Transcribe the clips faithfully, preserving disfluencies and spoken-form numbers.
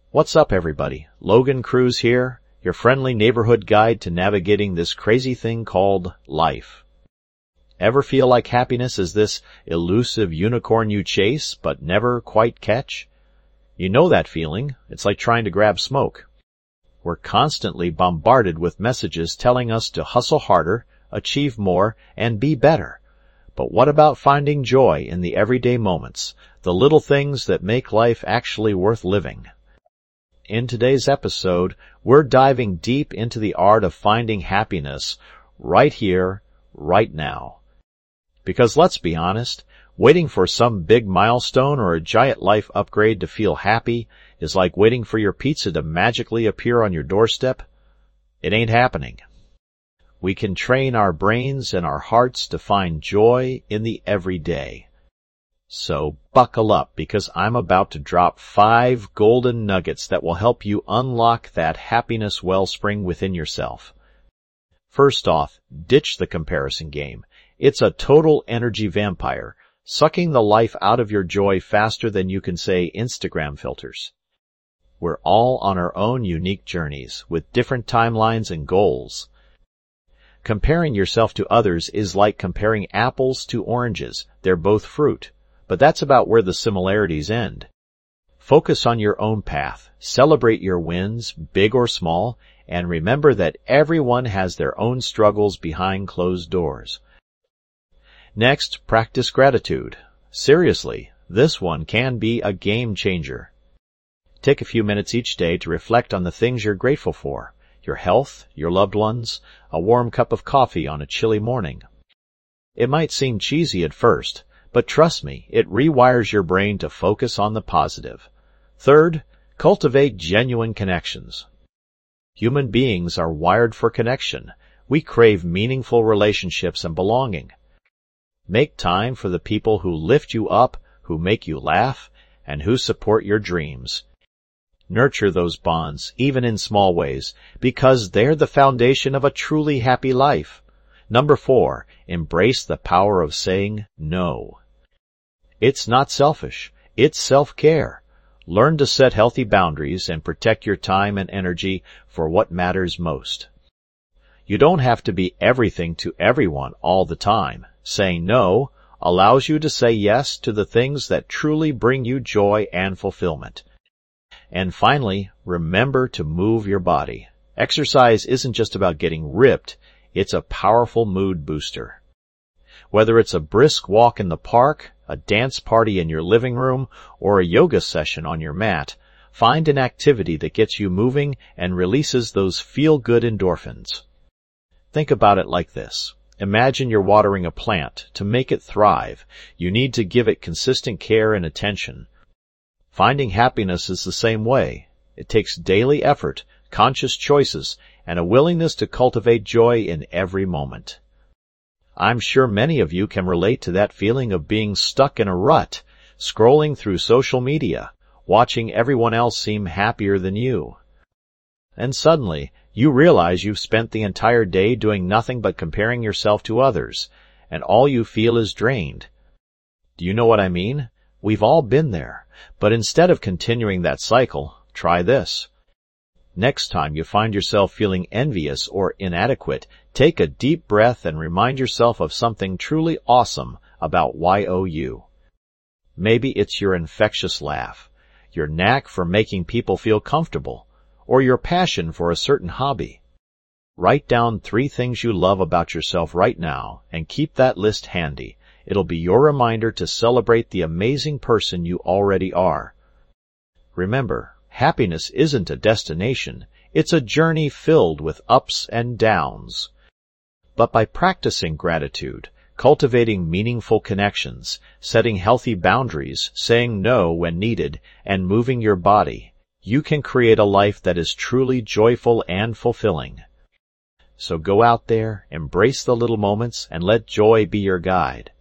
What's up, everybody? Logan Cruz here, your friendly neighborhood guide to navigating this crazy thing called life. Ever feel like happiness is this elusive unicorn you chase but never quite catch? You know that feeling. It's like trying to grab smoke. We're constantly bombarded with messages telling us to hustle harder, achieve more, and be better. But what about finding joy in the everyday moments, the little things that make life actually worth living? In today's episode, we're diving deep into the art of finding happiness right here, right now. Because let's be honest, waiting for some big milestone or a giant life upgrade to feel happy is like waiting for your pizza to magically appear on your doorstep. It ain't happening. We can train our brains and our hearts to find joy in the everyday. So buckle up, because I'm about to drop five golden nuggets that will help you unlock that happiness wellspring within yourself. First off, ditch the comparison game. It's a total energy vampire, sucking the life out of your joy faster than you can say Instagram filters. We're all on our own unique journeys, with different timelines and goals. Comparing yourself to others is like comparing apples to oranges. They're both fruit. But that's about where the similarities end. Focus on your own path, celebrate your wins, big or small, and remember that everyone has their own struggles behind closed doors. Next, practice gratitude. Seriously, this one can be a game changer. Take a few minutes each day to reflect on the things you're grateful for: your health, your loved ones, a warm cup of coffee on a chilly morning. It might seem cheesy at first, but trust me, it rewires your brain to focus on the positive. Third, cultivate genuine connections. Human beings are wired for connection. We crave meaningful relationships and belonging. Make time for the people who lift you up, who make you laugh, and who support your dreams. Nurture those bonds, even in small ways, because they're the foundation of a truly happy life. Number four, embrace the power of saying no. It's not selfish. It's self-care. Learn to set healthy boundaries and protect your time and energy for what matters most. You don't have to be everything to everyone all the time. Saying no allows you to say yes to the things that truly bring you joy and fulfillment. And finally, remember to move your body. Exercise isn't just about getting ripped. It's a powerful mood booster. Whether it's a brisk walk in the park, a dance party in your living room, or a yoga session on your mat, find an activity that gets you moving and releases those feel-good endorphins. Think about it like this. Imagine you're watering a plant. To make it thrive, you need to give it consistent care and attention. Finding happiness is the same way. It takes daily effort, conscious choices, and a willingness to cultivate joy in every moment. I'm sure many of you can relate to that feeling of being stuck in a rut, scrolling through social media, watching everyone else seem happier than you. And suddenly, you realize you've spent the entire day doing nothing but comparing yourself to others, and all you feel is drained. Do you know what I mean? We've all been there, but instead of continuing that cycle, try this. Next time you find yourself feeling envious or inadequate, take a deep breath and remind yourself of something truly awesome about Y O U. Maybe it's your infectious laugh, your knack for making people feel comfortable, or your passion for a certain hobby. Write down three things you love about yourself right now and keep that list handy. It'll be your reminder to celebrate the amazing person you already are. Remember, happiness isn't a destination. It's a journey filled with ups and downs. But by practicing gratitude, cultivating meaningful connections, setting healthy boundaries, saying no when needed, and moving your body, you can create a life that is truly joyful and fulfilling. So go out there, embrace the little moments, and let joy be your guide.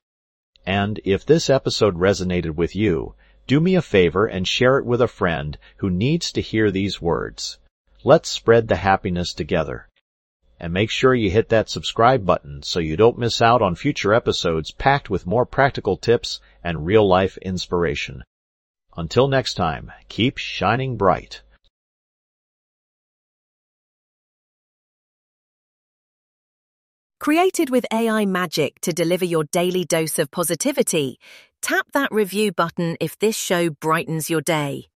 And if this episode resonated with you, do me a favor and share it with a friend who needs to hear these words. Let's spread the happiness together. And make sure you hit that subscribe button so you don't miss out on future episodes packed with more practical tips and real-life inspiration. Until next time, keep shining bright. Created with A I magic to deliver your daily dose of positivity, tap that review button if this show brightens your day.